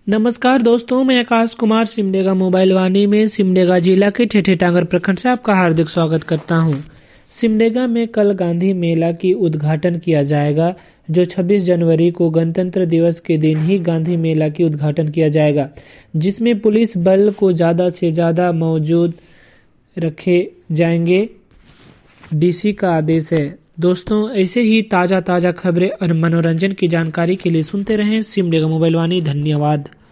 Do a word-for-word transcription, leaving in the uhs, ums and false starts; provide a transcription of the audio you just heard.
नमस्कार दोस्तों, मैं आकाश कुमार सिमडेगा मोबाइल वाणी में सिमडेगा जिला के ठेठे टांगर प्रखंड से आपका हार्दिक स्वागत करता हूं। सिमडेगा में कल गांधी मेला की उद्घाटन किया जाएगा, जो छब्बीस जनवरी को गणतंत्र दिवस के दिन ही गांधी मेला की उद्घाटन किया जाएगा, जिसमें पुलिस बल को ज़्यादा से ज़्यादा मौजूद रखे जाएंगे। डीसी का आदेश है। दोस्तों, ऐसे ही ताज़ा ताज़ा खबरें और मनोरंजन की जानकारी के लिए सुनते रहें सिमडेगा मोबाइल वाणी। धन्यवाद।